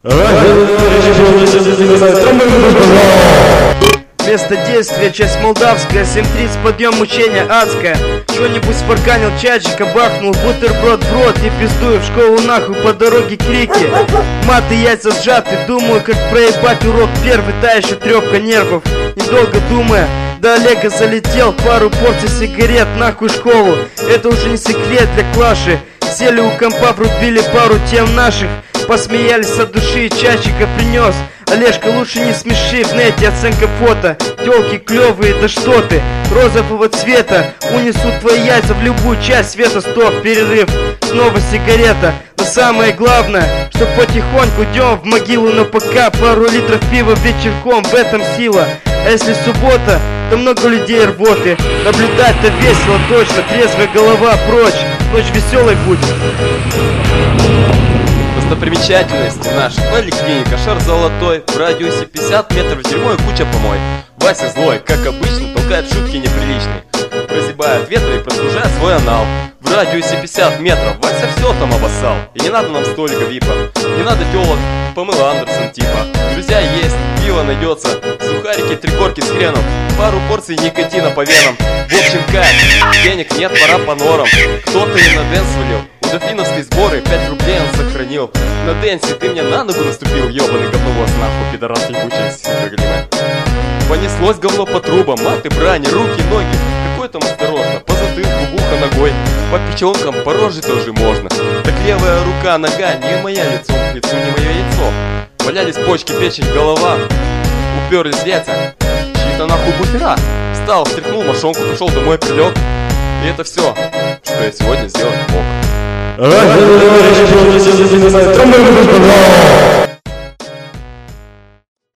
Место действия, часть молдавская, 7:30, подъем, мучение адское. Что-нибудь спарканил, чайчика бахнул, бутерброд в рот и пиздую в школу нахуй, по дороге крики. Маты, яйца сжаты, думаю, как проебать урок первый, та еще трепка нервов. Недолго думая, до Олега залетел, пару порций сигарет, нахуй школу. Это уже не секрет для Клаши. Сели у компа, врубили пару тем наших, посмеялись от души, чайчика принес. Олежка, лучше не смеши, в нете оценка фото. Тёлки клёвые, да что ты, розового цвета. Унесут твои яйца в любую часть света. Стоп, перерыв, снова сигарета. Но самое главное, что потихоньку идем в могилу. Но пока пару литров пива вечерком, в этом сила. А если суббота, то много людей рвоты. Наблюдать-то весело точно, трезвая голова прочь. Ночь веселой будет. Достопримечательности наша поликлиника, шар золотой, в радиусе 50 метров дерьмо и куча помой. Вася злой, как обычно, толкает шутки неприличные, прозябая от ветра и прослужая свой анал. В радиусе 50 метров Вася все там обоссал. И не надо нам столько випа, не надо телок, Памела Андерсон типа. Друзья есть, пиво найдется, сухарики, 3 корки с хреном, пару порций никотина по венам. В общем, кайф, денег нет, пора по норам. Кто-то и на дэнс валил, у дофиновской сборы 5 рублей он сохранил. На дэнсе ты мне на ногу наступил, ебаный говновоз, нахуй, пидорас ебучий, сука, глина. Понеслось говно по трубам, маты, брани, руки, ноги. Какой там осторожно, по затылку, в ухо ногой. По печенкам, по роже тоже можно. Так левая рука, нога, не моя лицом к лицу, не мое яйцо. Валялись почки, печень, голова, уперлись яйца, чьи-то нахуй буфера. Встал, встряхнул мошонку, пришел домой, прилег. И это все, что я сегодня сделать мог.